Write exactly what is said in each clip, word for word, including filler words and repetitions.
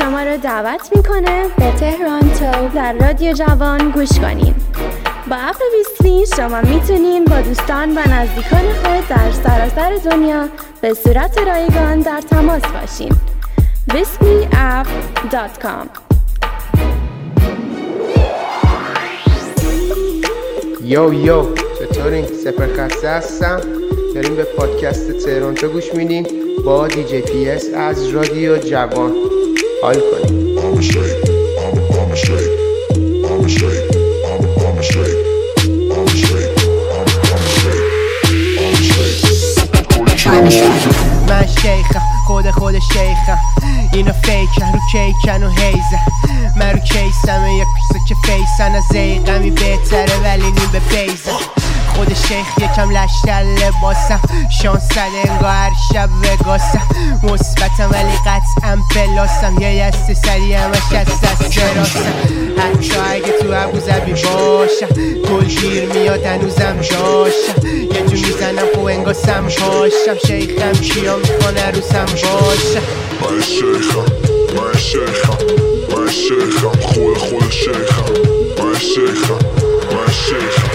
شما را دعوت میکنه به تهرانتو در رادیو جوان گوش کنین. با اپ بیسلی شما میتونین با دوستان و نزدیکان خود در سراسر دنیا به صورت رایگان در تماس باشین. بیسلی اپ دات کام. یو یو چطورین؟ سپرخسته هستم. داریم به پادکست تهرانتو گوش میدیم با دی جی پی اس از رادیو جوان. حال کنیم. من شیخم، خود خود شیخم، اینا فیکن رو کیکن و هیزن. من رو کیسم یک پیسه که فیسن، از زیقمی بهتره ولی نیم به بیزن. خود شیخ یکم لشتر لباسم، شانس زده انگاه هر شب وگاسم. مثبتم ولی قطعا پلاسم، یه یسته سری همش از دست راسم. حتی اگه تو ابوظبی باشم گلگیر میاد هنوزم داشتم. یه جو میزنم خو انگاه سم پاشم. شیخم کیا میکنه روسم باشم. من شیخم، من شیخم، من شیخم، خود خود شیخم. من شیخم، من شیخم،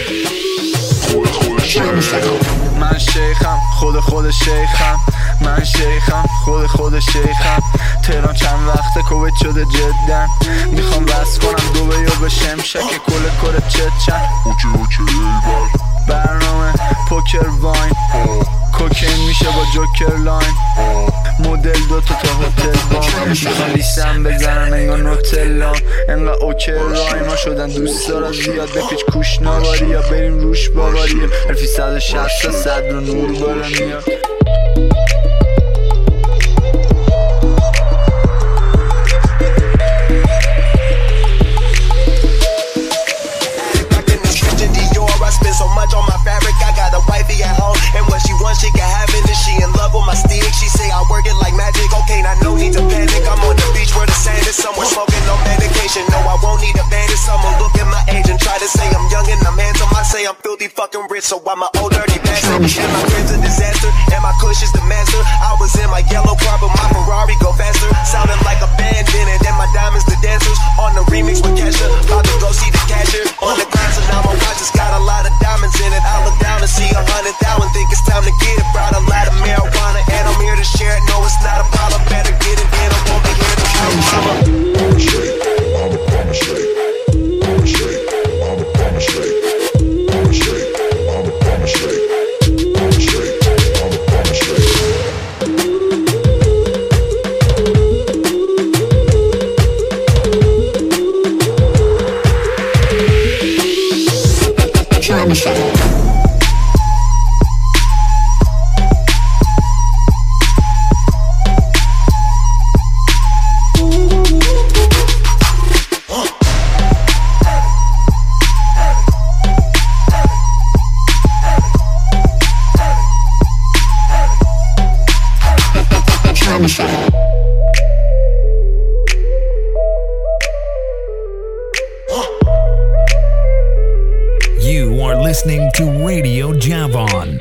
من شیخم، خود خود شیخم. من شیخم، خود خود شیخم. تهران چند وقته کووید شده جدن. میخوام بس کنم دوبه یا به شمشک کل کل چت چند. اوکی اوکی ایبر برنامه پوکر واین. کوکین میشه با جوکر لاین. مدل دوتا تا هتل بام. میخوام لیستم بزنم انگاه نوتلا. انقدر اوکی رای ما شدن دوست دارم زیاد. بپیچ کوش نواری یا بریم روش باواری. حرفی صد و شصت صد رو نور بالا میاد. So much on my fabric, I got a wifey at home, and what she wants she can have it. And she in love with my stick, she say I work it like magic. Okay, now no need to panic, I'm on the beach where the sand is. Somewhere smoking no medication, no I won't need a bandage. Someone look at my age and try to say I'm young and I'm handsome. I say I'm filthy fucking rich, so I'm a old dirty bastard. And my crib's a disaster, and my kush is the master. I was in my yellow car, but my Ferrari go faster. Sounding like a band in it, and my diamonds the dancers. On the remix with Kesha, about to go see the cashier. On the ground, so now my watch has got a lot of diamonds in it. I look down and see a hundred thousand, think it's time to get it. Brought a lot of marijuana and I'm here to share it. No, it's not a problem, better get it in. I won't be here to kill mama. I'm straight, I'm I'm straight, I'm straight, I'm I'm straight, I'm straight, I'm I'm straight, I'm straight, I'm I'm straight. I'm straight. You are listening to Radio Javon.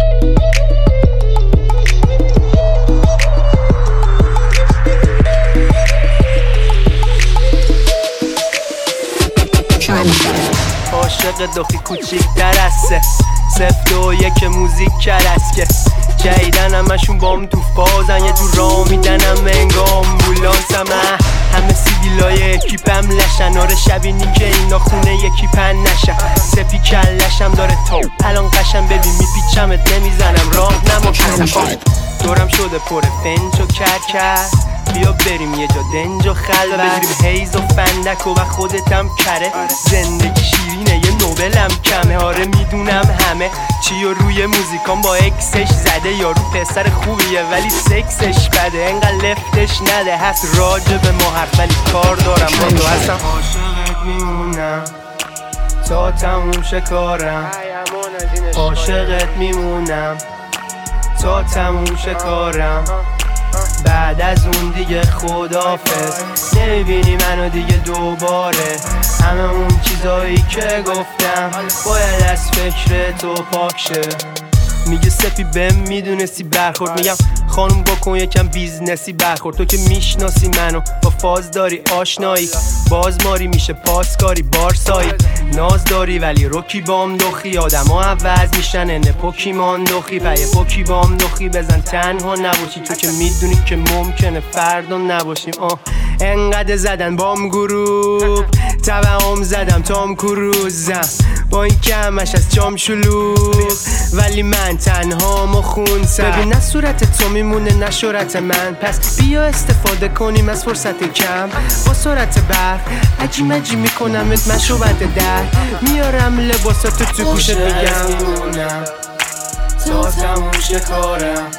عاشق دخی کوچیک درسته سفت و یک موزیک کرسکه جایدن همشون بام تو فازن یه جور را میدنم انگاه امبولانسم. همه سیگیلای اکیپم لشن. آره شبینی که اینا خونه یکی پن نشن. سپی کلشم داره تا الان قشن ببین میپیچمت نمیزنم راه نما کسم. دورم شده پر فنج و کرکر. بیا بریم یه جا دنج و خلوت بگیریم هیز و فندک و خودتم کره. زندگی شیرینه یه نوبلم کمه. آره میدونم همه چی و روی موزیکان با اکسش زده. یارو پسر خوبیه ولی سکسش بده. انقدر لفتش نده هست راجع به ما حرف ولی کار دارم با تو هستم. عاشقت میمونم تا تموم شه کارم. عاشقت میمونم تا تموم شه کارم. بعد از اون دیگه خدافظ نمیبینی منو دیگه دوباره. همه اون چیزایی که گفتم باید از فکر تو پاک شه. میگه سپی بهم میدونستی برخورد. میگم خانوم بکن یکم بیزنسی برخورد. تو که میشناسی منو با فاز داری آشنایی، باز ماری میشه پاسکاری بارسایی. ناز داری ولی روکی بام دخی، آدم ها عوض میشن انه پوکیمان دخی. پی پوکی بام دخی بزن تنها نباشی، تو که میدونی که ممکنه فردا نباشیم. آه انقدر زدن بام گروپ توهم زدم تام کروزم، با این که همش از جام شلوغ ولی من تنها ما خونسم. ببین نه صورت تو میمونه نه شورت من، پس بیا استفاده کنیم از فرصت کم. با سرعت برق عجی مجی میکنمت مشروبت در، میارم لباساتو تو گوشت میگم تا تموم کارم،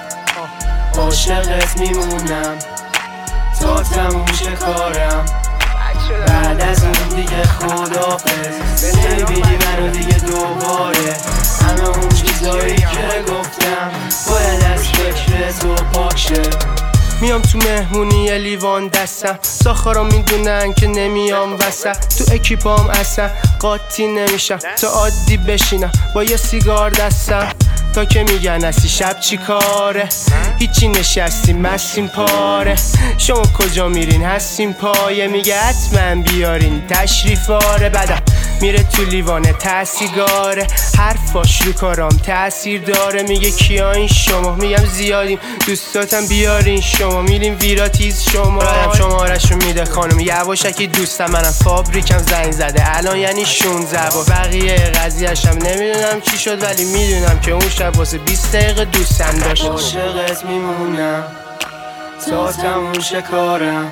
عاشقت میمونم تا تموم کارم. بعد از اون دیگه خدافظ، نمیبینی منو دیگه دوباره. همه اون چیزایی که گفتم باید از فکر تو پاک شه. میام تو مهمونی یه لیوان دستم، ساخارا میدونن که نمیام وسط. تو اکیپام اصلا قاطی نمیشم تا عادی بشینم با یه سیگار دستم. تا که میگن هستی شب چی کاره، هیچی نشستی مستیم پاره. شما کجا میرین هستیم پایه، میگه حتما بیارین تشریفاره. بعدم میره تو لیوانه تسیگاره، حرفاش رو کارام تأثیر داره. میگه کیا این شما، میگم زیادیم دوستاتم بیارین شما. میریم ویراتیز شما رادم شمارشو میده خانم یواشکی دوستم. منم فابریکم زنگ زده الان یعنی شونزده با بقیه قضیهشم نمیدونم چی شد، ولی میدونم که اون شب واسه بیست دقیقه دوستم داشت. عاشقت میمونم تا تموم کارم،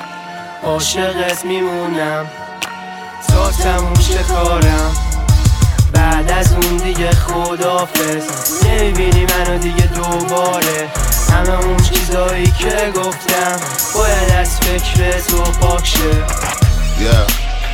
عاشقت میمونم تا تموم کارم. بعد از اون دیگه خدافظ، نمیبینی منو دیگه دوباره. همه اون چیزایی که گفتم باید از فکر تو پاک شه. Yeah.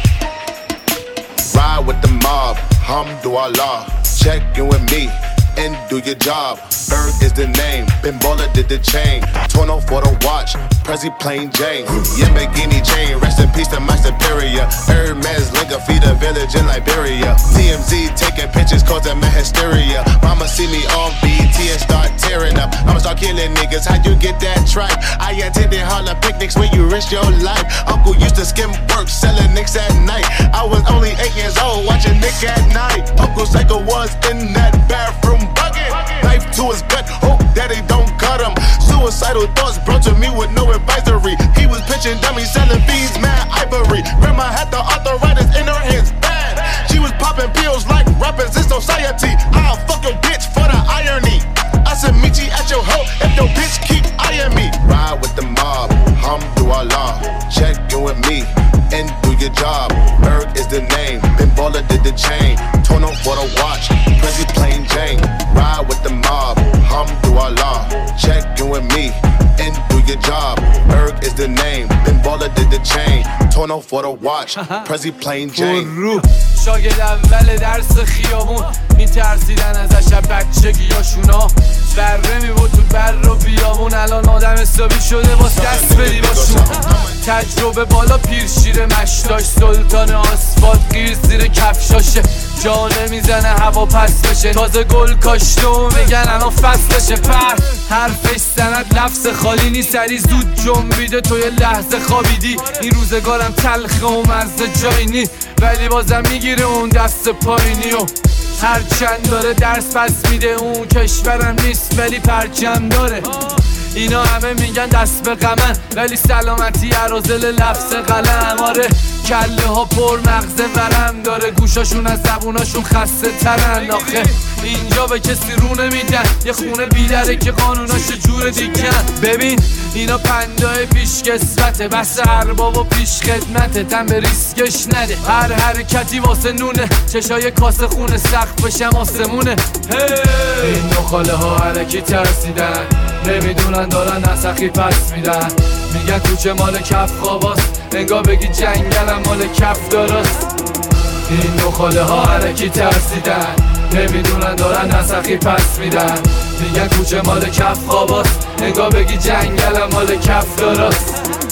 Ride with the mob, Hamdulillah. Check in with me and do your job. Berg is the name, Bimbola did the chain. Torno for the watch, Prezi plain Jane. Yamagini chain, rest in peace to my superior. Hermes Linka feed a village in Liberia. T M Z taking pictures causing my hysteria. Mama see me on B T and start tearing up. I'ma start killing niggas, how you get that tripe? I attended Harlem picnics when you risked your life. Uncle used to skim work, selling nicks at night. I was only eight years old, watching Nick at night. Uncle Psycho was in that bathroom bucket. Knife to his gut, hope that they don't cut him. Suicidal thoughts brought to me with no advisory. He was pitching dummies, selling beads, mad ivory. Grandma had the arthritis in her hands, bad. She was popping pills like rappers in society. I'll fuck your bitch for the irony. I said meet you at your hoe if your bitch keep eyeing me. Ride with the mob, Hamdulillah. Check in with me and do your job. Berg is the name, Bimbola did the chain. Torno for the watch, Prezi plain Jane. Ride with the mob, Hamdulillah. Check in with me and do your job. Berg is the name, Bimbola did the chain. Torno for the watch, Prezi plain Jane. شاگرد اول درس خیابون میترسیدن ازش بچگیاشونا. بره میبود تو بر و بیابون، الان آدم حسابی شده باز دست بدی باشون. تجربه بالا پیر شیر مشتاش، سلطان آسفالت گیر زیر کفشاشه. جا نمیزنه هوا پس بشه، تازه گل کاشته و میگن الان فصلشه. پر حرفش سند لفظ خالی نیست، سری زود جنبیده تو یه لحظه خوابیدی. این روزگارم تلخه و مزه جایی نی، ولی بازم میگیره اون دست پایینی. و هرچند داره درس پس میده، اون کشورم نیست ولی پرچم داره. اینا همه میگن دست به غمن، ولی سلامتی عرازل لفظ قلم. آره کله ها پر مغزه ورم داره، گوشاشون از زبوناشون خسته ترن. آخه اینجا به کسی رو نمیدن، یه خونه بیدره که قانوناش جور دیگن. ببین اینا پندای پیش کسبته، بس ارباب و پیش خدمته. تن به ریسکش نده، هر حرکتی واسه نونه. چشای کاسه خونه سقفشم آسمونه. این نخاله ها علکی ترسیدن، نمیدونن دارن نسخی پس میدن. میگن کوچه مال کف خواباست، انگار بگی جنگلم مال کف داراست. این نخاله ها علکی ترسیدن، نمیدونن دارن نسخی پس میدن. میگن کوچه مال کف خواباست، انگار بگی جنگلم مال کف داراست.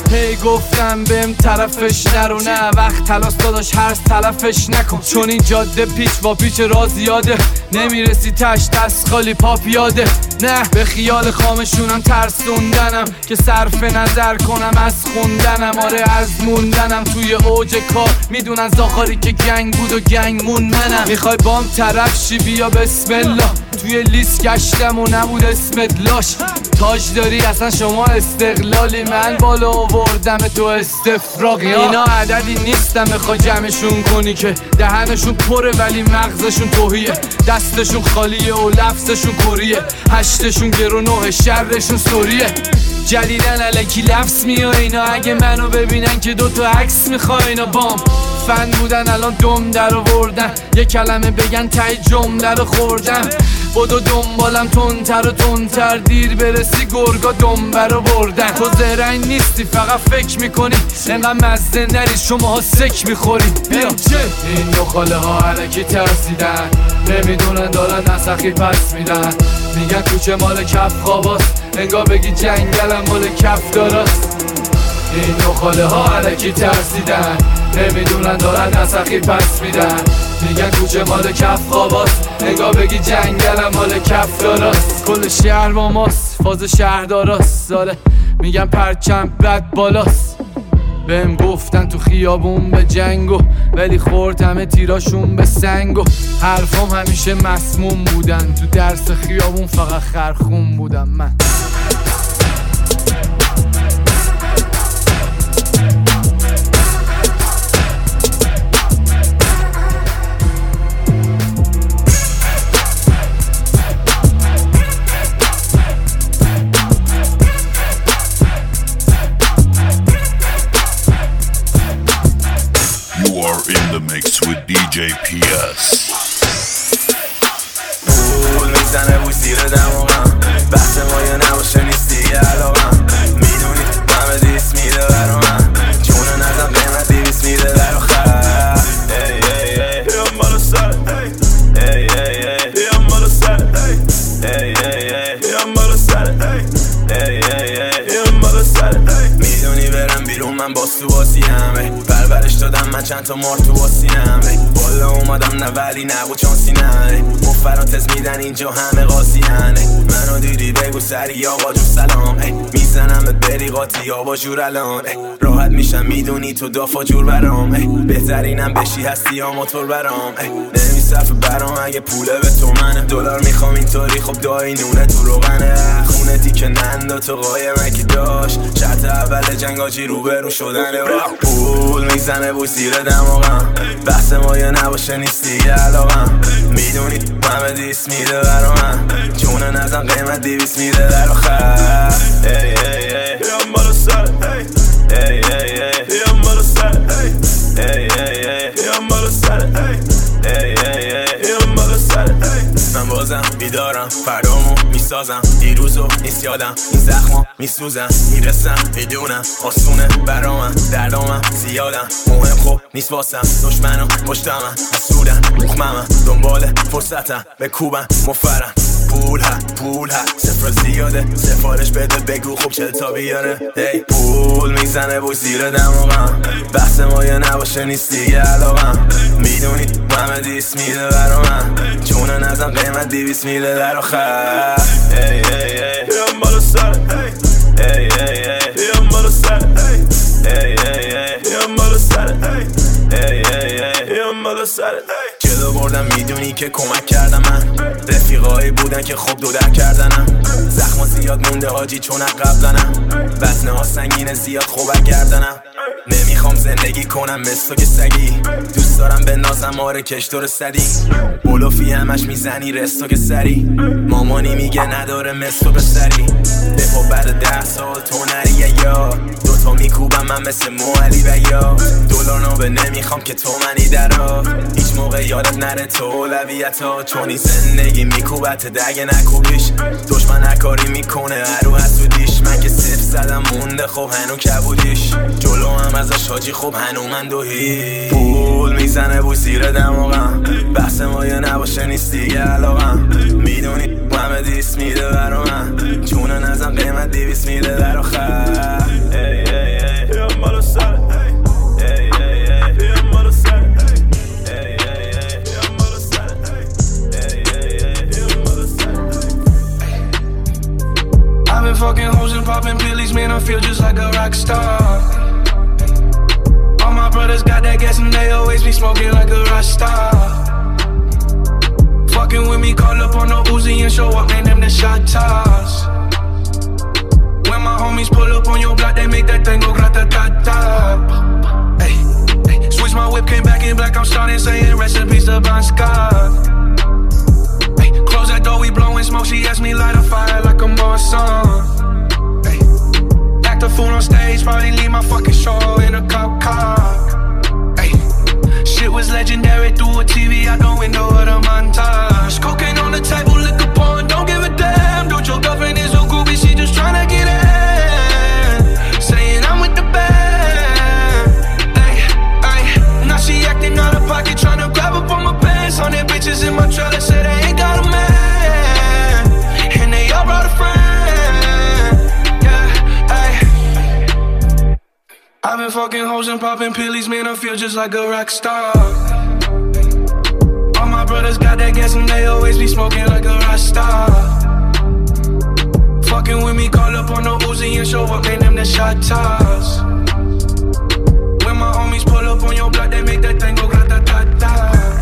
هی گفتم بهم طرفش نرو، نه وقت تلاس داداش هرس طرفش نکن، چون این جاده پیچ با پیچ را زیاده، نمیرسی تش دست خالی پا پیاده. نه به خیال خامشونم ترسوندنم که صرف نظر کنم از خوندنم، آره از موندنم توی اوج کار، میدونن زاخاری که گنگ بود و گنگ مون منم. میخوای بام طرف شی بیا بسم الله، توی لیست گشتم و نبود اسمت لاش، تاج داری اصلا شما استقلالی، من بالا آوردم تو استفراغی. اینا عددی نیستم میخوای جمعشون کنی که دهنشون پره ولی مغزشون توهیه، دستشون خالیه و لفظشون کریه، هشتشون گرو نه شرشون سوریه، جدیدن علکی لفظ میای اینا، اگه منو ببینن که دوتا عکس میخوای اینا بام فن بودن الان دم در آوردن، یه کلمه بگن تای جمله رو خوردم، بدو دنبالم تندتر و تندتر، دیر برسی گرگا دنبه رو بردن. تو زرنگ نیستی فقط فکر میکنی، انقدر مزه نری شماها سک میخوری. بیا این دو خاله ها علکی ترسیدن، نمیدونن دارن نسخی پس میدن، میگن کوچه مال کف خواباست، انگار بگی جنگلم مال کف داراست. این دو خاله ها علکی ترسیدن، نمیدونن دارن نسخی پس میدن، میگن کوچه مال کف خواباست، انگار بگی جنگلم مال کف داراست. کل شهر با ماست، فاز شهرداراست، ساله میگن پرچم بد بالاست. بهم گفتن تو خیابون به جنگو، ولی خورد همه تیراشون به سنگو، حرفام همیشه مسموم بودن، تو درس خیابون فقط خرخون بودم من. In the mix with دی جی پی اس. پول میزنه بوی زیر دماغم، بحث ما یا نباشه نیست دیگه علاقم، میدونی همه دیست میده برا من، چونه نزم قیمت دیویست میده در آخر. ای ای ای بیام بالا سر، ای ای ای بیام بالا سر، ای ای ای بیام بالا سر، ای ای ای بیام بالا سر. میدونی برم بیرون من باز تو بازی همه، پرورش دادم من چند تا مار تو باسی همه، بالا اومدم نه ولی نبود چانسی نه، مفراتز میدن اینجا همه قاسی هنه، منو دیدی بگو سری آقا جو سلام، میزنمت بری قاطی آبا جور الان، راحت میشم میدونی تو دافا جور برام، بهترینم بشی هستی یا موتور برام، نمیصرف برام اگه پوله به تو منه، دلار میخوام اینطوری خب دایی نونه تو روغنه، خونه تیکه نندا تو قایمه که داشت، شرط اول جنگ آجی رو برو شدنه، پول میزنه بوی زیر دماغم، بحث ما یا نباشه نیست دیگه علاقم، میدونی همه دیست میده برا من، چونه نزم قیمت دیویست میده در آخر. ای ای ای بیام بالا سر، ای ای ای بیام بالا سر، ای ای ای بیام بالا سر، ای ای ای بیام بالا سر. من بازم بیدارم فردامو میسازم، دیروزو نیست یادم، این زخما میسوزم، میرسم میدونم آسونه برامم، دردامم زیادم، مهم خوب نیست واسم، دشمنو پشتمم حسودن مخممم، دنبال فرصتم به کوبم مفرم، پول ها پول ها صفر زیاده، سفارش بده بگو خوب چه تا بیاره، ای پول میزنه بوی زیر دماغم، بحث ما یا نباشه نیست دیگه علاقم، میدونی همه دیست میده برا من، چونه نزم قیمت دیویست میده در آخر. ای ای ای بیام بالا سر، ای ای ای بیام بالا سر، ای ای ای بیام بالا سر، ای ای ای بیام بالا سر. جلو بردم میدونی که کمک کردم من، رفیقایی بودن که خوب دو در کردنم، زخما زیاد مونده حاجی چون قبلنم، وزنه ها سنگینه زیاد خوبه گردنم، نمیخوام زندگی کنم مثل که سگی، دوست دارم به نازم آره کش دور سدی، بلوفی همش میزنی رستو که سری، مامانی میگه نداره مثل به سری، دفا بعد ده سال تو نریه یا دوتا میکوبم من مثل موعلی و یا دولار نابه نمیخوام که تو منی درا، هیچ موقع یادت نره تو اولویت ها، چونی زندگی میکوبت دگه نکوبیش، دشمن هکاری میکنه هرو حسودیش، من که صفر زدم مونده خب هنو کبودیش، جلو هم ازش حاجی خب هنو من دوهی، پول میزنه بوی زیر دماغم، بحث ما یا نباشه نیست دیگه علاقم، میدونی همه دیست میده برا من، چونه نزم قیمت دیویست میده در آخر. ای ای ای Pillies, man, I feel just like a rock star. All my brothers got that gas and they always be smoking like a rock star. Fucking with me, call up on no Uzi and show up, man, them the shot toss. When my homies pull up on your block, they make that thing go grata-ta-ta. Hey, hey, switch my whip, came back in black, I'm starting saying rest in peace to Bon Scott. Hey, close that door, we blowing smoke, she asked me light a fire like a Marsan. Hey, act a fool on stage, probably leave my fucking show in a cop car. Hey, shit was legendary through a T V out the window of the montage. Cocaine on the table, liquor porn, don't give a damn. Dude, your girlfriend is a groupie, she just tryna get in. Saying I'm with the band. Ay, ay, now she acting out of pocket, tryna grab up on my pants. On their bitches in my trailer, say they ain't got a man. And they all brought a friend. Yeah, ay. I've been fucking hoes and popping pillies, man, I feel just like a rock star. All my brothers got that gas and they always be smoking like a rock star. Fucking with me, call up on no Uzi and show up, man, them the shot toss. When my homies pull up on your block, they make that thing go grata-ta-ta.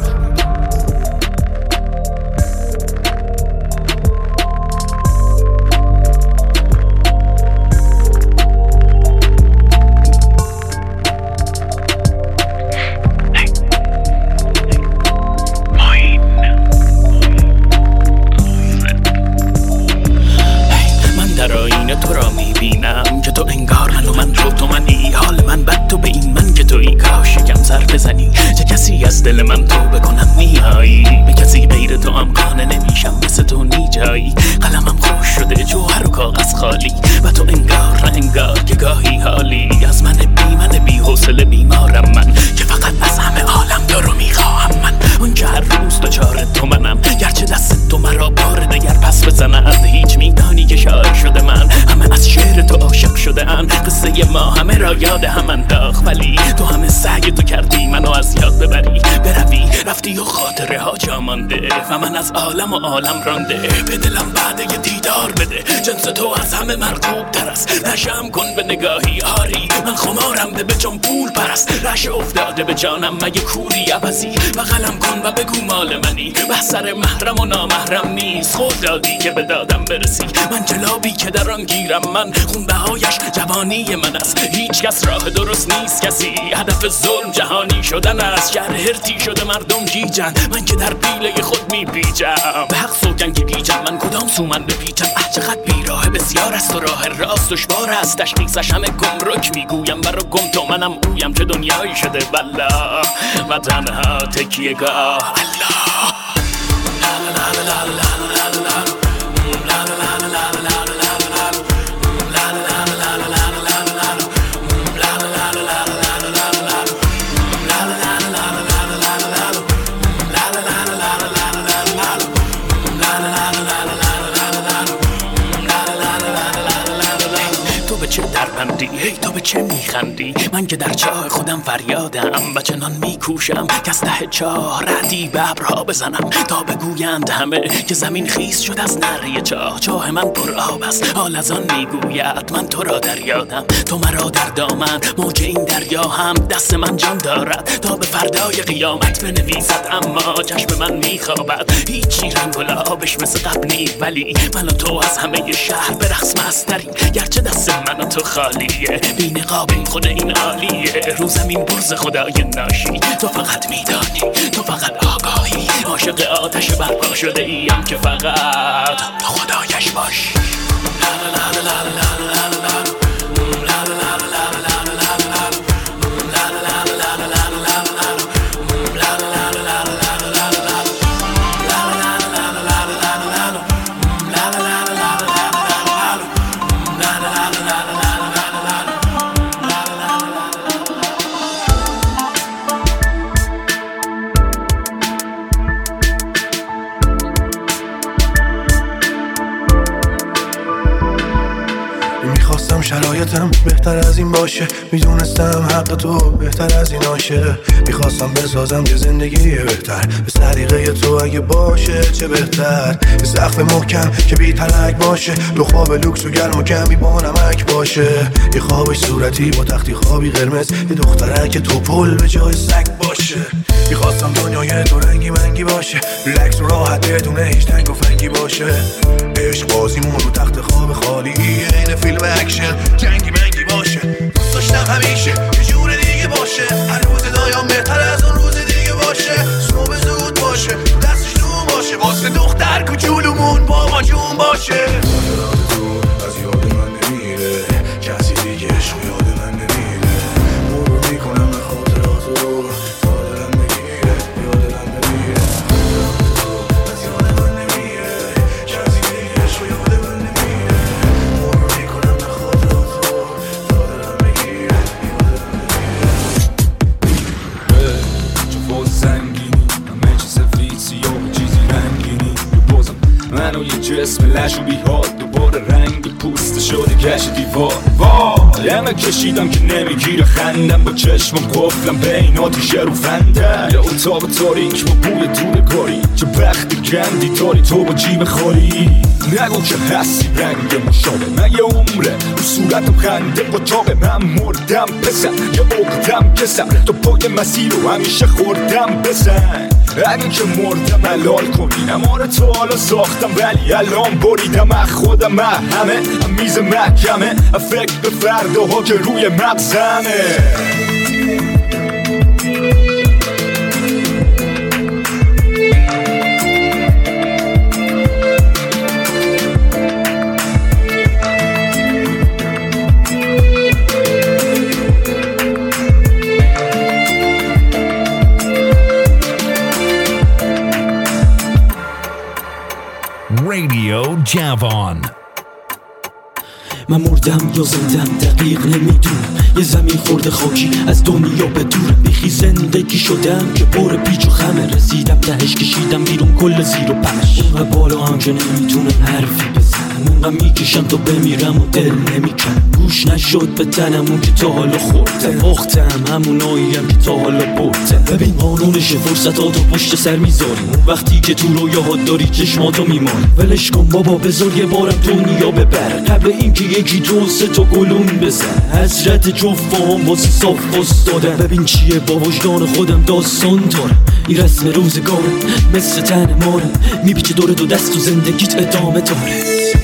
تو را میبینم که تو انگار من و من تو تو منی. حال من بد تو به این من که تویی، کاش یکم سر بزنی چه کسی از دل من تو بکنم میایی. به کسی غیر تو هم قانع نمیشم، مثل تو نی جایی. قلمم خوش شده جوهر و کاغذ خالی و تو انگار نه انگار که گاهی حالی. از من بی من بی حوصله بیمارم من که فقط از همه عالم تو رو میخواهم من. اون که هر روز دچار تو منم، گرچه دست تو مرا بار دگر پس بزند. هیچ میدانی که شاعر شده من، همه از شعر تو عاشق شده ام. قصه ما همه را یاد هم انداخت، ولی تو همه سعی تو کردی منو از یاد ببری. بروی رفتی و خاطره ها جا مانده و من از عالم و عالم رانده. به دلم بعد یه دیدار بده، جنس تو از همه مرغوب تر است. نشم کن به نگاهی آری، من خمارم ده به جان پول پرست. رش افتاده به جانم مگه کوری عوضی، بغلم کن و بگو مال منی. بحثر محرم و نامحرم نیست، خود دادی که به دادم برسی. من جلابی که در آن گیرم من، خونبهایش جوانی من است. هیچ کس راه درست نیست کسی، هدف ظلم جهانی شدن است. شهر هرتی شده مردم گیجن، من که در پیله خود میپیچم. به حق سوگن که گیجم، من کدام سو من بپیچم. اه چقدر بیراه بسیار است و راه راست دشوار است. تشخیصش همه گمرک میگویم، برا گم تو منم اویم. چه دنیایی شده والله و تنها تکیه گاه الله. لا لا لا لا لا لا لا دربندی هی تو به چه میخندی؟ من که در چاه خودم فریادم و چنان میکوشم که از ته چاه ردی به ابرها بزنم تا بگویند همه که زمین خیس شد از نره چاه. چاه من پر آب است، حال از آن میگوید من تو را در یادم. تو مرا در دامن، موج این دریا هم دست من جان دارد تا به فردای قیامت بنویسد. اما چشم من میخوابد، هیچی رنگ و لعابش مثل قبل نی. ولی من و تو از همه شهر به رقص مستریم، گرچه دست من و تو خالیه. بی نقاب این خود این عالیه، رو زمین برز خدای ناشی. تو فقط میدانی، تو فقط آگاهی، عاشق آتش برپا شده ایم که فقط تو خدایش باشی. لا لا لا لا لا لا لا. شرایطم بهتر از این باشه، میدونستم حق تو بهتر از این آشه. میخواستم بسازم یه زندگی بهتر به طریقه تو، اگه باشه چه بهتر. یه سقف محکم که بی تلک باشه، دو خواب لوکس و گرم و کمی با نمک باشه. یه خوابش صورتی با تختی خوابی قرمز، یه دختره که تو پل به جای سگ باشه. میخواستم دنیای دو رنگی منگی باشه، ریلکس و راحت بدون هیچ تنگ و فنگی باشه. عشق بازیمون رو تخت خواب خالی این فیلم اکشن جنگی منگی باشه. دوست داشتم همیشه یه جور دیگه باشه، هر روز دایم بهتر از اون روز دیگه باشه. صبح زود باشه، دستش نون باشه، واسه دختر کوچولومون با ما جون باشه. از یاد من نمیره کسی دیگه، عشق یاد من نمیره. مرور میکنم به خاطرات رو تا دلم بگیره، یاد دلم بمیره. از یاد من نمیره کسی دیگه، عشق یاد من نمیره. مرور میکنم به خاطرات رو تا دلم بگیره، یاد دلم بمیره. چه فاز سنگینی همه چه سفید سیاه و چیزی رنگینی. بازم منو یه جسم لش و بیحال، دوباره رنگ پوست شده کش دیوار. وای همه کشیدم که نمیگیره خندم، با چشمم قفلم بین آتیشه رو فنده. یه اتاق تاریک با بوی دورگاری، چه بخت گندی داری تو با جیب خالی. نگو که هستی رنگ مشابه، من یه عمره رو صورتم خنده با تاقه. من مردم بزن یه اقدم کسم، تو پای مسیر رو همیشه خوردم بزن. اگه که مردم حلال کنی، اما تو حالا ساختم ولی الان بریدم. از خودم همه هم میز محکمه، فکر به فرداها که روی مغزمه. Radio Javon. من مردم یا زندم دقیق نمیدونم، یه زمین خورده خاکی از دنیا به دورم. بیخی زندگی شدم که پر پیچ و خمه، رسیدم تهش کشیدم بیرون کل زیر و پش. اونقدر بالا هم که نمیتونم حرفی بزنم، اونقدر میکشم تا بمیرم و دل نمیکنم. گوش نشد به تنم اون که تا حالا خوردم، باختم هموناییم که تا حالا بردم. ببین قانونش فرصتاتو پشت سر میذاری، اون وقتی که تو رویاهات داری چشماتو میماری. ولش کن بابا بذار یه بارم دنیا ببر، قبل اینکه یکی دو سه تا گلون بزن. حسرت جفام واسه صاف دادم، ببین چیه با وجدان خودم داستان دارم. این رسم روزگارم مثل تن مارم، میپیچه دور دو دست و زندگیت ادامه داره.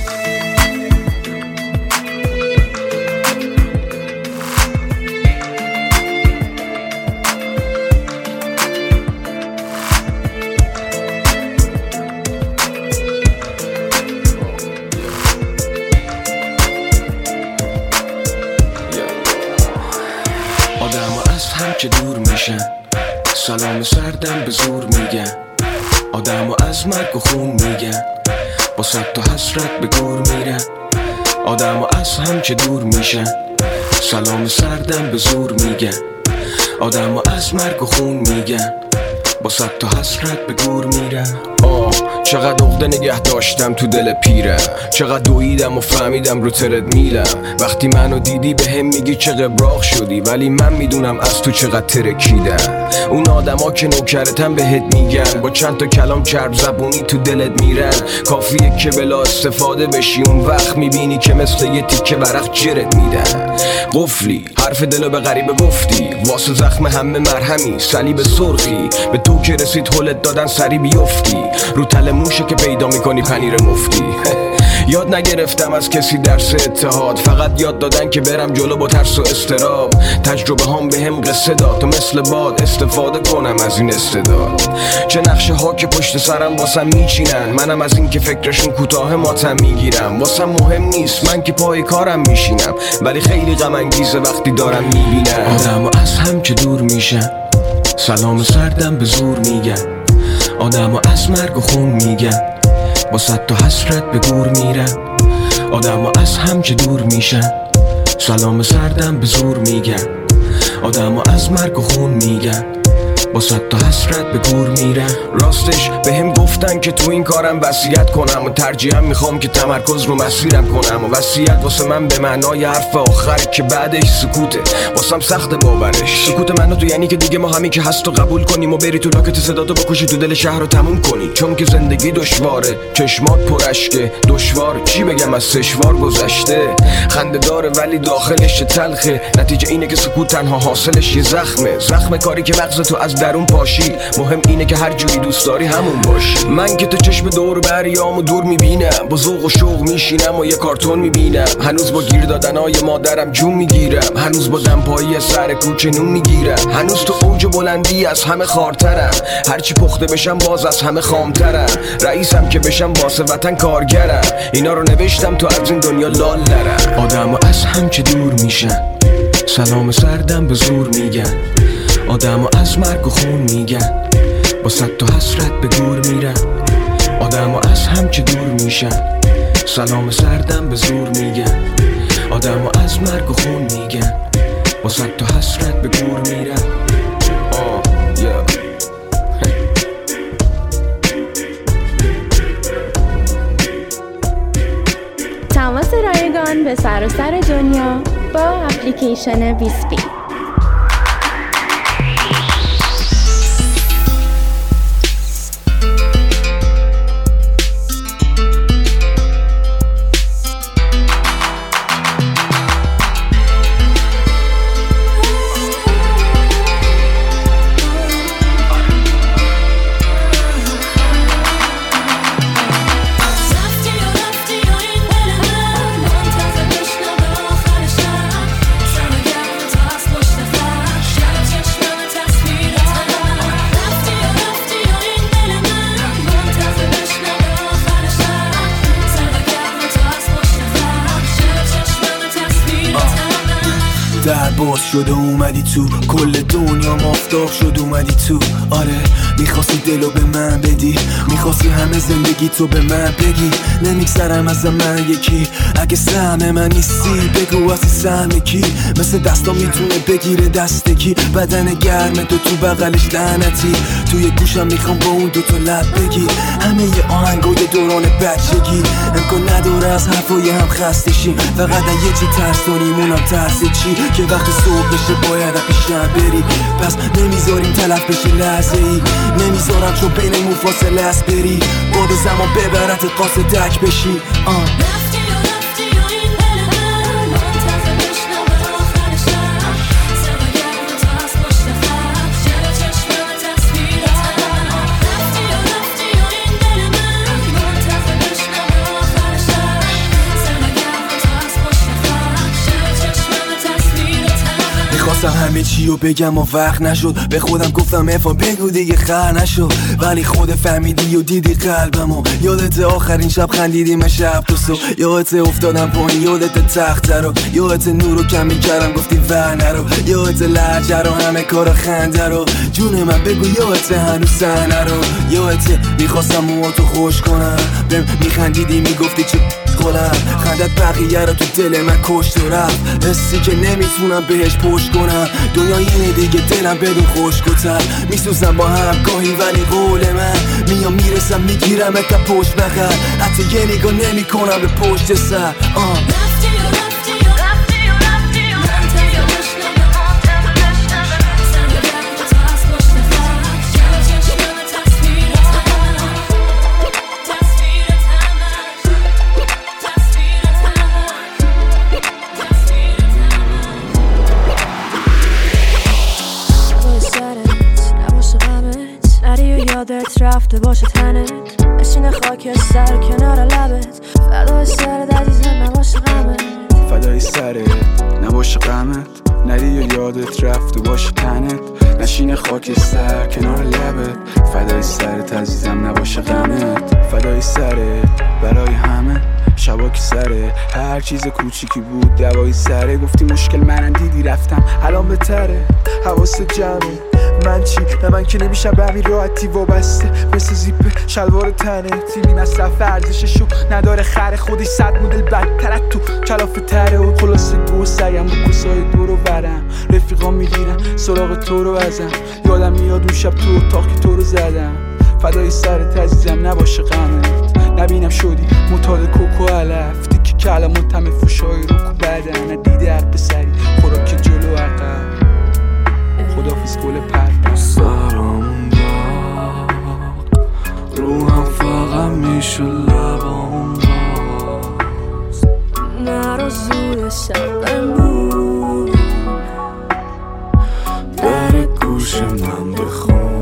که دور میشن، سلام سردم به زور میگن. آدم و از مرگ و خون میگن، با صد تا حسرت به گور میرن. آدم و از هم که دور میشن، سلام سردم به زور میگن. آدم و از مرگ و خون میگن، با صد تا حسرت به گور میرن. آه چقدر عقده نگه داشتم تو دل پیرم، چقدر دویدم و فهمیدم رو ترد میلم. وقتی منو دیدی به هم میگی چه قبراق شدی، ولی من میدونم از تو چقدر ترکیدم. اون آدم ها که نوکرتم بهت میگن، با چند تا کلام چرب زبونی تو دلت میرن. کافیه که بلا استفاده بشی، اون وقت میبینی که مثل یه تیکه ورق جرت میدن. قفلی حرف دلو به غریبه گفتی، واسه زخم همه مرهمی صلیب سرخی. به تو که رسید هلت دادن سری بیفتی، رو تل موشه که پیدا میکنی پنیر مفتی. یاد نگرفتم از کسی درس اتحاد، فقط یاد دادن که برم جلو با ترس و استراب. تجربه هم به هم قصه داد تا مثل باد استفاده کنم از این استعداد. چه نقشه ها که پشت سرم واسم میچینن، منم از این که فکرشون کوتاه ماتم میگیرم. واسم مهم نیست من که پای کارم میشینم، ولی خیلی غم انگیزه وقتی دارم میبینم آدم و از هم که دور میشن، سلام سردم به زور میگن. آدم و از مرگ و خون میگن، با صد تا حسرت به گور میرن. آدم و از هم که دور میشن، سلام سردم به زور میگن. آدم و از مرگ و خون میگن، با صد تا حسرت به گور میرم. راستش به هم گفتن که تو این کارم وصیت کنم و ترجیحاً میخوام که تمرکز رو مسیرم کنم. و وصیت واسه من به معنای حرف آخر که بعدش سکوته، واسم سخت باورش. سکوت منو تو یعنی که دیگه ما همین که هست و قبول کنیم و بری تو لاکت صداتو بکشی تو دل شهر رو تموم کنی. چون که زندگی دشواره، چشمات پرشکه، دشوار چی بگم از سشوار گذشته. خنده داره ولی داخلش تلخه، نتیجه اینه که سکوت تنها حاصلش یه زخمه. زخم کاری که مغز تو از درون پاشید. مهم اینه که هر جوری دوست داری همون باشی. من که تو چشم دور بریامو دور میبینم، با ذوق و شوق میشینم و یه کارتون میبینم. هنوز با گیر دادنای مادرم جون میگیرم، هنوز با دمپایی سر کوچه نون میگیرم. هنوز تو اوج بلندی از همه خارترم، هرچی پخته بشم باز از همه خامترم. رئیسم که بشم واسه وطن کارگرم، اینا رو نوشتم تو از این دنیا لال نرم. آدمو از هم چه دور میشن، سلام سردم به زور میگن. آدمو از مرگ و خون میگن، با صد تا حسرت به گور میرن. آدمو از هم چه دور میشن، سلام سردم به زور میگن. آدمو از مرگ و خون میگن، با صد تا حسرت به گور میرن. آه yeah. تماس رایگان به سراسر دنیا با اپلیکیشن ویسپی. در باز شد و اومدی تو، کل دنیا مافتاب شد اومدی تو. آره میخواستی دلو به من بدی، میخواستی همه زندگی تو به من بگی. نمیگذرم از من یکی، اگه سهم من نیستی بگو اصلی سهم کی. مثل دستا میتونه بگیره دست کی، بدن گرم تو تو بغلش لعنتی. توی گوشم میخوام با اون دوتا لب بگی همه یه آهنگای دوران بچگی. امکان نداره از حرفای هم خسته شیم، فقط یه چی ترس داریم اونم ترس چی، که وقتی صبح بشه باید پیشم بری. پس نمیذاریم تلف بشه لحظه ای، نمیذارم چون بینمون فاصله است بری. باد زمان ببرت قاصدک بشی. آه همه چی رو بگم و وقت نشد، به خودم گفتم افان بگو دیگه خر نشد. ولی خود فهمیدی و دیدی قلبمو، یادت آخرین شب خندیدیم من شب تو صبح. یادت افتادم پایین، یادت تخت رو، یادت نور رو کم میکردم گفتی ور نرو. یادت لحجه رو، همه کار خنده رو، جون من بگو یادت هنوز صحنه رو. یادت میخواستم موهاتو خوش کنم، بهم میخندیدی میگفتی چه خودم. خندت بقیه رو تو دل من کشت و رفت، حسی که نمیتونم بهش پشت کنم. دنیا اینه دیگه دلم بدون خوشگوتر، میسوزم با هم گاهی ولی قول من میام میرسم میگیرم اتا پشت بغل. حتی یه نگاه نمی کنم به پشت سر. آه یادت رفته باشه تنت، نشین خاک سر کنار لبت. فدای سرت عزیزم نباشه غمت، فدای سرت نباشه غمت. نری و یادت رفته باشه تنت، نشین خاک سر کنار لبت. فدای سرت عزیزم نباشه غمت، فدای سرت برای همه. شبا که سره هر چیز کوچیکی بود دوای سره. گفتی مشکل منم دیدی رفتم الان بهتره، حواست جمعه من چی؟ نه من که نمیشم به همین راحتی وابسته مثل زیپ شلوار تنه تیمی مصرف ارزششو نداره خر خودش صد مدل بدتر تو کلافه تره و خلاصه گو سگم با کسای دور و برم رفیقام میگیرن سراغ تو رو بزن یادم میاد اون شب تو اتاق که تو رو زدم فدای سرت عزیزم نباشه غمت نبینم شدی معتاد کوکو علف تیکی کلمات همه فوشای رو کو بدن ندیده هر پسری خوراک جلو عقب خدافیز گل پر سرم داغ روحم فقط میشه لبام باز نرو زود شب بمون بره گوش من بخون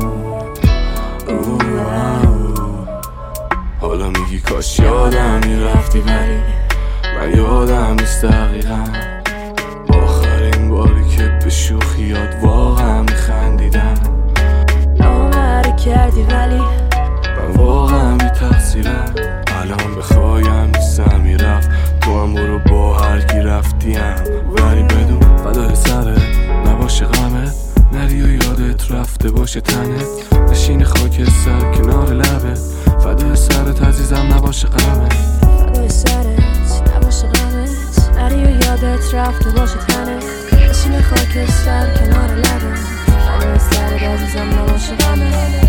حالا میگی کاش یادم میرفتی ولی من یادم نیست دقیقا آخرین باری که به شوخیات واقعا میخندیدم نامره کردی ولی من واقعا بی تقصیرم الان بخوایم نیستم میرفت تو هم برو با هر کی رفتیم ولی بدون فدای سرت نباشه غمت نری و یادت رفته باشه تنت نشین خاک سر کنار لبت فدای سرت عزیزم نباشه غمت فدای سرت نباشه غمت نری و یادت رفته باشه تنت نشین خاک سر کنار لبت فدای سرت عزیزم نباشه غمت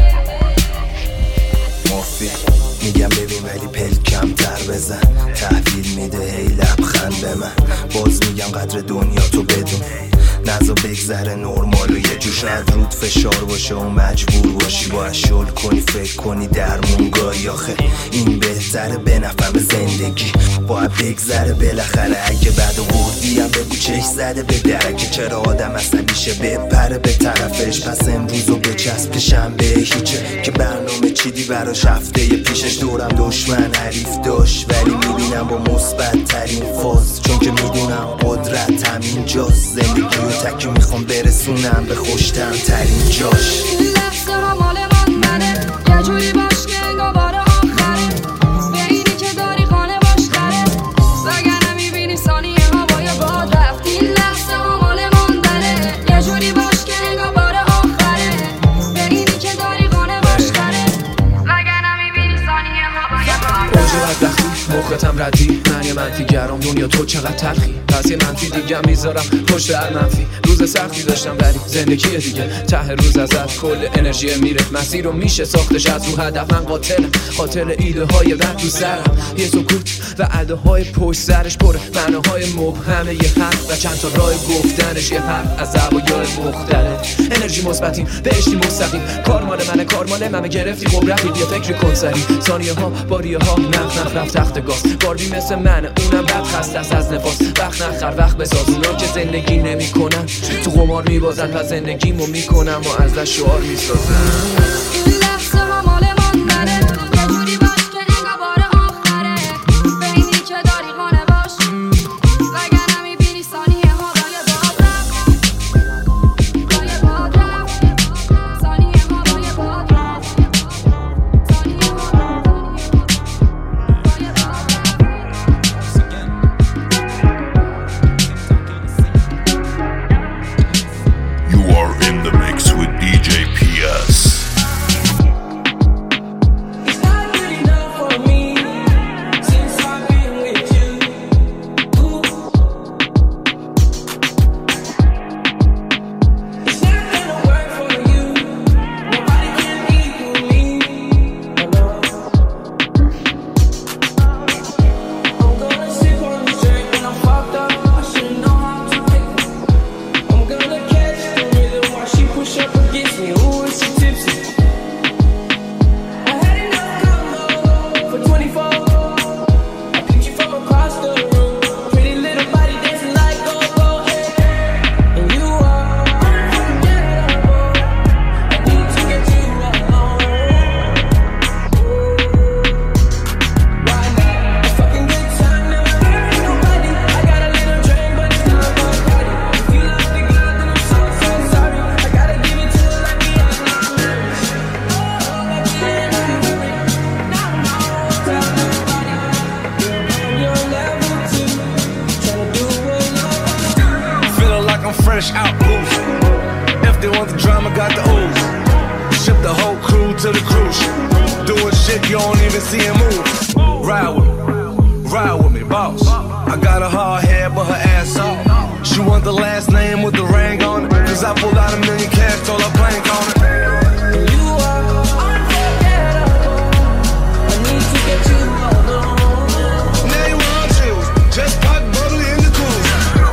مفید میگم ببین ولی پل کمتر بزن تحویل میده هی لبخند به من باز میگم قدر دنیا تو بدون نزا بگذره نرمال و یه جو شاید رود فشار باشه و مجبور باشی باید شل کنی فکر کنی درمون گاهی آخه این بهتره به نفهم زندگی باید بگذره بالاخره اگه بعد و بردیم بگو چش زده به درکه چرا آدم اصلا میشه بپره به طرفش پس امروزو بچسب که شنبه هیچه که برنامه چیدی براش هفته پیشش دورم دشمن حریف داشت ولی میبینم با مثبت ترین فاز چون که میدونم قدرت همین جاست زندگی رو تکی میخوام برسونم به خوشتم ترین جاش این لحظه ها مال من منه یه جوری باش که انگار بار آخره به اینی که داری خانه باش خره وگرنه میبینی ثانیه هوای باد رفت این لحظه ها مال من منه یه جوری باش که انگار بار آخره به اینی که داری خانه باش خره وگرنه میبینی ثانیه هوای باد رفت وقتی مختم ردی من یه منفی گرام دنیا تو چقدر تلخی پس یه منفی دیگه میذارم پشت هر منفی روز سختی داشتم ولی زندگی دیگه ته روز ازت کل انرژی میره مسیر رو میشه ساختش از رو هدف من قاتلم قاتل ایده های رد تو سرم یه سکوت و عده های پشت سرش پر معناهای مبهمه یه حرف و چند تا راه گفتنش یه حرف از زوایای مختلف انرژی مثبتیم بهشتی مستقیم کار مال منه کار مال منه گرفتی قبرتی بیا فکر کن سری ثانیه ها باریه ها نخ نخ رفت تخت گاز باردی مثل منه اونم بد خسته است از نفاس وقت نخر وقت بساز اونا که زندگی نمی کنن تو قمار میبازن پس زندگیمو میکنم و ازش شعار میسازن این لحظه ها مال من منه یه جوری باش که انگار بار آخره به اینی که داری خانه باش وگرنه میبینی ثانیه ها رای باد رفت رای باد رفت ثانیه ها رای باد رفت ثانیه ها You are in the mix with D J P S. Fresh out booth. If they want the drama, got the ooze. ship the whole crew to the cruise ship. Doing shit you don't even see him move. Ride with me, ride with me, boss. I got a hard head but her ass off. She want the last name with the ring on it. Cause I pulled out a million cash, told her plank on it. You are unforgettable. I need to get you alone. Now you want chills, just pop bubbly in the cooler.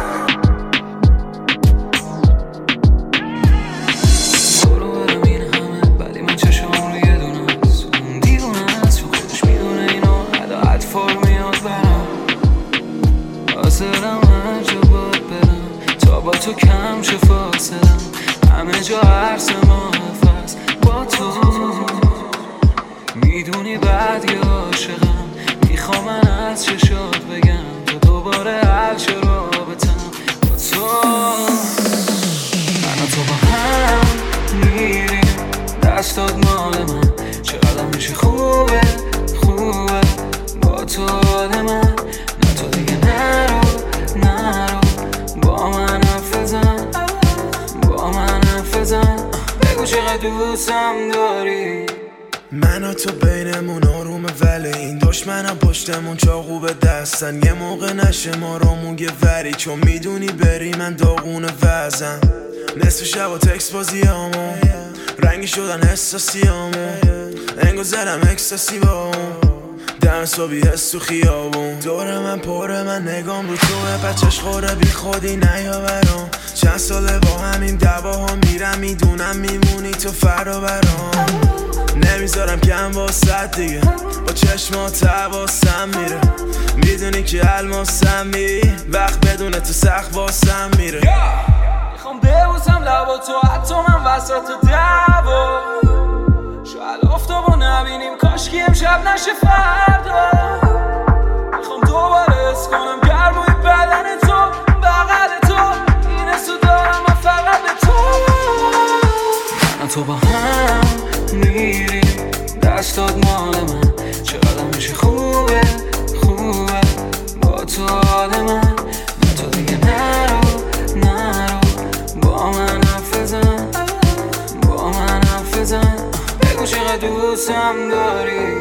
برو برم این همه ولی من چشم رو یه دونه است. اون دیوونه است چون خودش میدونه اینو ادا اطفال میاد برم. حاضرم هر جا باید برم تا با تو کم شه فاصلم. همه جا عرص محفظ با تو. میدونی بعد یه عاشقم. میخوام من از چشات بگم تا دوباره حل شه رابطم با تو. من و تو با هم میریم دستات مال من. چقدر میشه خوبه خوبه با تو حال من. نه تو دیگه نرو نرو با من حرف بزن. با من حرف بزن. بگو چقدر دوستم داری. من و تو بینمون آرومه ولی این دشمنم پشتمون چاقو به دستن. یه موقع نشه ما رو موگه وری چون میدونی بری من داغون وزم. نصف شب و تکس بازی همون رنگی شدن حساسی همون. انگو زدم اکساسی با اون دم صبحی حس تو خیابون. دور من پره من نگام رو توه بچش خوره بی خودی نیا برام. چند ساله با همین دواها میرم میدونم میمونی تو فرا برام. نمیذارم کم واسد دیگه با چشمات حواسم میره. میدونی که الماسم می وقت بدونه تو سخت واسم میره. میخوام ببوسم لبا تو حتی من وسط دعوا. شاید آفتابو نبینیم کاشکی امشب نشه فردا. میخوام دوباره حس کنم گرمای بدن تو بغل تو. این حسو دارم من فقط به تو. من تو با هم میریم دستات مال من. چقدر میشه خوبه خوبه با تو حال من. نه تو دیگه نرو نرو با من حرف بزن. با من حرف بزن. بگو چقدر دوستم داری.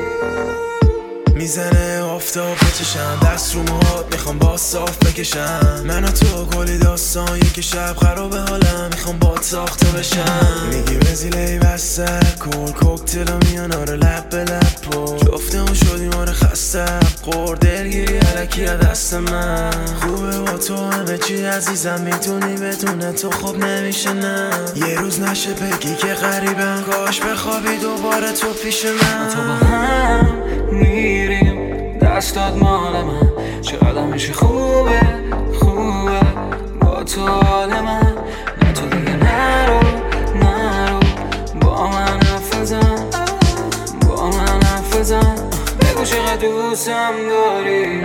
میزنه آفتاب بچشم دست رو موهات میخوام با صاف بکشم. من و تو کلی داستان یک شب خراب حالم میخوام با ساخته بشم. میگی وزیلی بستر کن کوکتل و میان آره لب به لب پر. جفتمون شدیم آره خستم قور دلگیری علکی دست من. خوبه با تو همه چی عزیزم میتونی بدون تو خوب نمیشه نه. یه روز نشه بگی که غریبم کاش بخوابی دوباره تو پیش من. تو با هم میریم دستات مال من. چقدر میشه خوبه خوبه با تو حال من. نه تو دیگه نرو نرو با من حرف بزن. با من حرف بزن. بگو چقدر دوستم داری.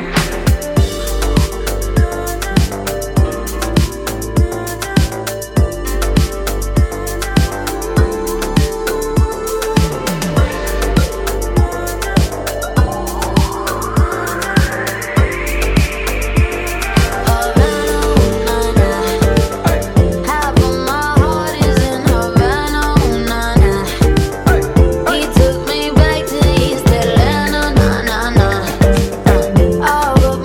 All of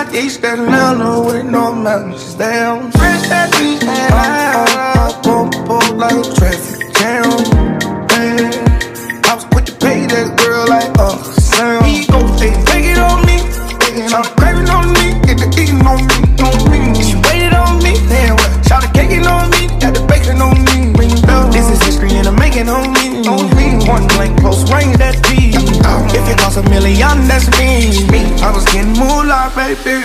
southeast Atlanta with no mountains down. Fresh that beach and I pump up like traffic jam. Man, I was quick to pay that girl like uh Sam. He go say take it on me, I'm craving on me, get the eating on me, on me. She waited on me, then what? Shout the caking on me, got the bacon on me. This is history and I'm making on me, on me. One blank close range, that's me. If it costs a million, that's me. Me, I was getting moolah, baby.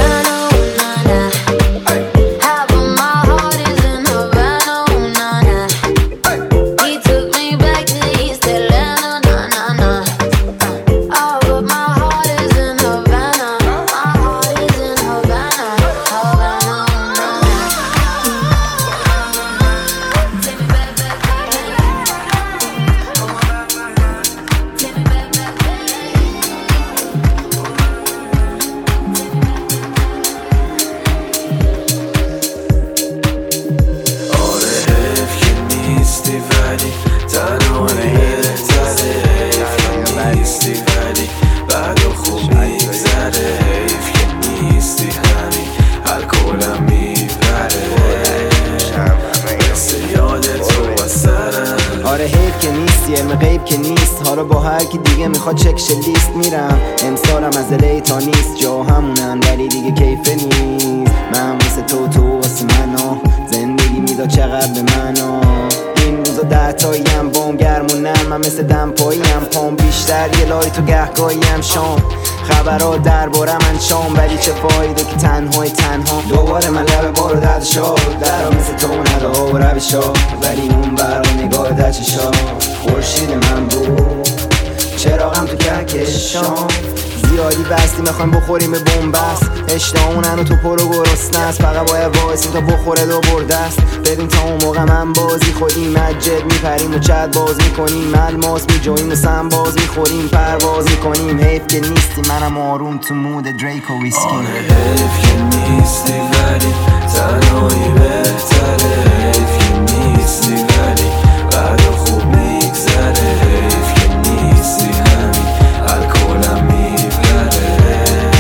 میخواد چکش لیست میرم امسالم از الی تا نیست جا همونم ولی دیگه کیفه نیست من مثل تو تو واسه منو زندگی میداد چقدر به منو این روزا ده تاییم بام گرمونم من مثل دم پاییم پام بیشتر یه لای تو گهگاهیم شام خبرها درباره من شام ولی چه فایده که تنهای تنها دوباره من لب بارو درد شاد درها مثل تو نده ها و روشا ولی اون برا نگاه در چشا خورشید من بود چراغم تو کهکشان زیادی بستی میخوایم بخوریم به بنبست اشتهامونن و تو پرو گرسنه است فقط باید وایسیم تا بخوره دو برده است بریم تا اون موقع من بازی خودیم مجد میپریم و چت باز میکنیم الماس میجویم و سم باز میخوریم پرواز میکنیم حیف که نیستی منم آروم تو مود دریک و ویسکی آره حیف که نیستی ولی تنهایی بهتره حیف که نیستی ولی بعد خوب میگذره حیف که نیستی همین الکلم میبره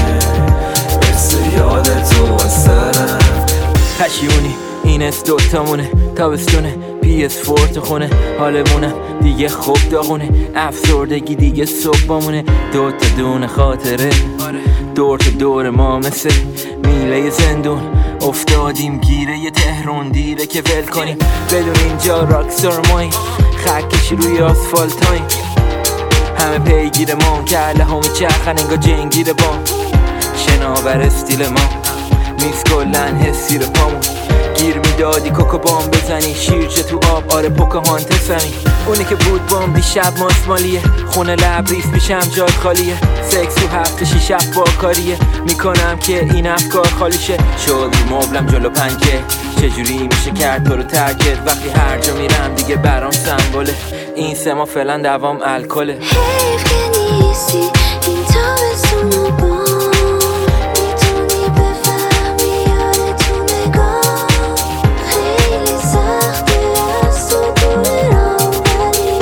مثل یاد تو و سرم خشیونی این اس دوتامونه تابستونه پی اس فور تو خونه حالمونم دیگه خوب داغونه افسردگی دیگه صبح بامونه دو تا دونه خاطره دور تا دور ما مثل میله زندون افتادیم گیره یه تهران دیره که ول کنیم بدون اینجا راکستار مایی خکشی روی آسفالتاییم همه پیگیر ما کله ها میچرخن انگا جنگیر با شناور استیل ما میز کلن حسی رو پامون گیر میدادی کوکو بام بزنی شیرجه تو آب آره پوکاهانتسمی اونی که بود بام دیشب ماسمالیه خونه لبریز پیشم جای خالیه سکس تو هفته شیشه با کاریه میکنم که این افکار خالیشه شد رو مبلم جلو پنکه چجوری میشه کرد تو رو ترکت وقتی هر جا میرم دیگه برام سمبوله این سه ما فعلا دوام الکله حیف که نیستی این تابستون و بام میتونی بفهمی یاد تو نگاه خیلی سخته از تو دور رام بری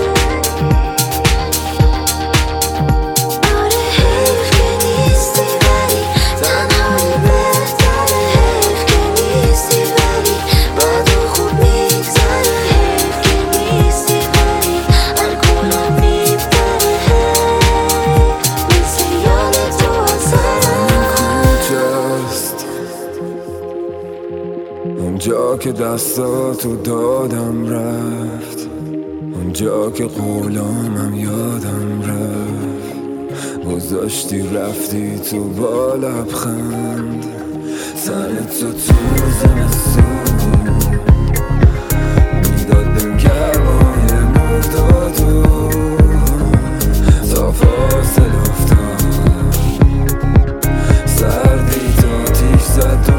آره حیف که نیستی ولی تنهایی بهتره حیف که نیستی ولی بعد خوب میگذره حیف که نیستی ولی الکلم میبره مثل یاد تو و سرم کجاست اونجا که دستاتو دادم رفت اونجا که قولامم یادم رفت گذاشتی رفتی تو با لبخند سر تو تو زمستون میداد بهم گرمای مردادو تا فاصله افتاد سردی تا تیش زد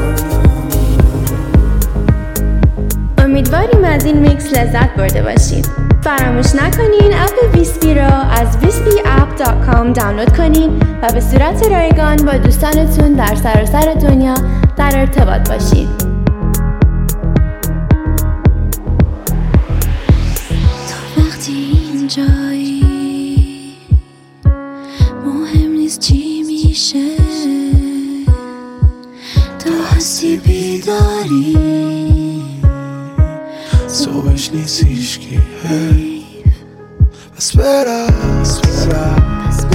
امیدواریم از این میکس لذت برده باشید. فراموش نکنین اپ ویسپی را از ویسپی اپ دات کام دانلود کنین و به صورت رایگان با دوستانتون در سراسر دنیا در ارتباط باشید. تو وقتی اینجایی مهم نیست چی میشه جایش نیست هیچکی. بس برم بس برم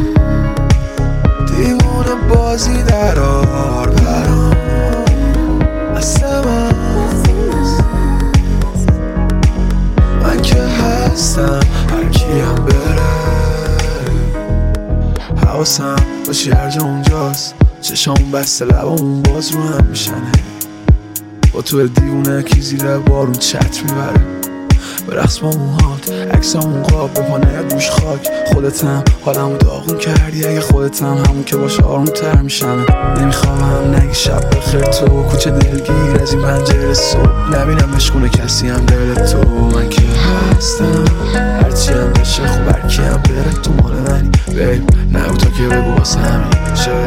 دیوونه بازی درار برام اصلا من که هستم هر کیم بره. حواسم باشی هر جا اونجاست، چشامون بسته لبامون باز رو هم میشنه. با تو دیوونه کی زیر بارون چت میبره. به رقص با موهات عکسامون قاب به پا نیاد گوش خاک. خودتم حالمو داغون کردی، اگه خودتم همون که باشه آروم تر میشم. نمیخوام نگی شب بخیر تو کوچه دلگیر از این پنجره صبح نبینم بشکونه کسی هم دل تو. من که هستم هرچی هم بشه خوب هرکی هم بره تو مال منی بیب. نبود تا که بگو واسه همین چه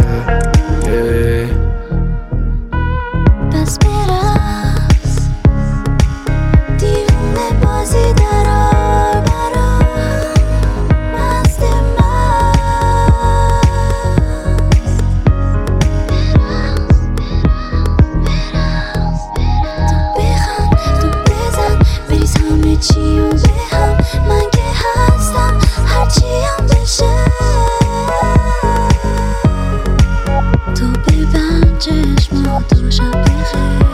بس برقص دیوونه بازی درار برام مست تو بخند تو بزن بریز همه چی و به هم. من که هستم هرچی هم بشه تو ببند چشماتو. شب بخیر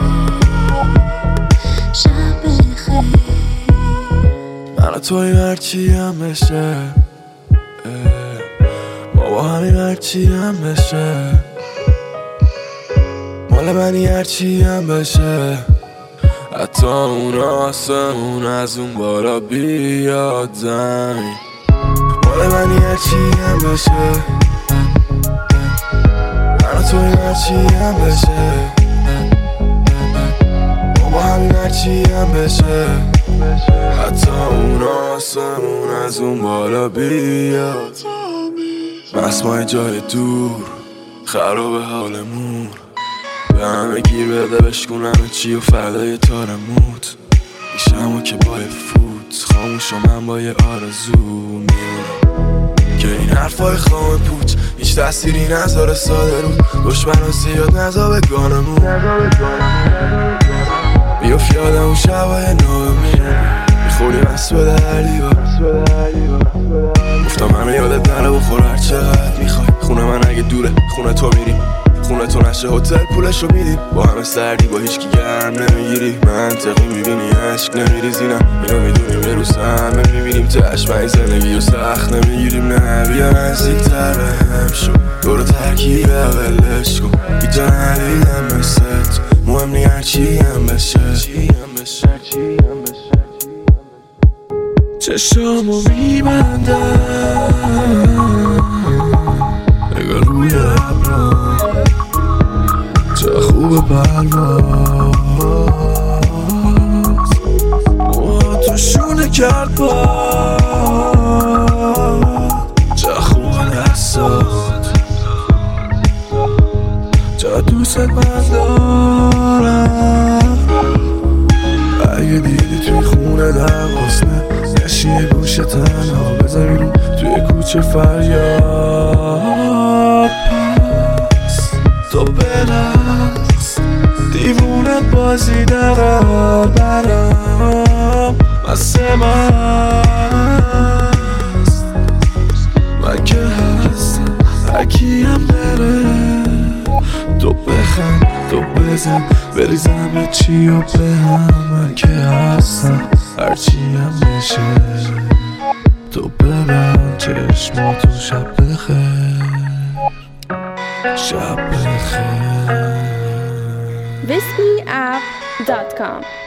شب بخیر. من و تویم هرچی هم بشه، ما با همین هرچی هم بشه. مال منی هرچی هم بشه، حتی اون آسمون از اون بالا بیاد زمین. مال منی هرچی هم بشه، من و تویم هرچی هم بشه. ما با همین هرچی هم بشه، حتی اون آسمون از اون بالا بیاد. مسمای جای دور خراب حالمون، به همه گیر بده بشکون همه چی و فردای تارموت. میشم و که با یه فوت خاموش و من با یه آرزو میمونم که این حرفای خام پوچ هیچ تأثیری نذاره ساده رو دشمن و زیاد نزا به گانمون. بیافت یادم اون شبای نامه میخوری مست به در دیوار. گفتم همه یادت نره بخور هر چقدر میخوای. خونه من اگه دوره خونه تو میریم، خونه تو نشه هتل پولشو میدیم. با همه سردی با هیچکی گرم نمیگیری، منطقی میبینی عشق نمیریزی. نه اینو میدونیم یه روز همه میبینیم چشمای زندگی رو سخت نمیگیریم. نه بیا نزدیکتر بهم شو برو ترکیب اولش کن. بیجا ندیدم مثلت مهم نی هرچی هم بشه. چشامو میبندم اگر روی ابرام چه خوب پرواز. موها تو شونه کرد باد چه خوب دستات. چه دوست من دارم. اگه دیدی توی خونه در غصنه نشی یه گوشه تنها بذار بیرون توی کوچه فریاد. پس تو برقص دیوونت بازی درار برام مست مست. من که هستم هرکی هم بره. تو بخند تو بزن بریز همه چی و به هم. من که هستم هرچی هم بشه. تو ببند چشماتو. شب بخیر شب بخیر. ویسکی اپ دات کام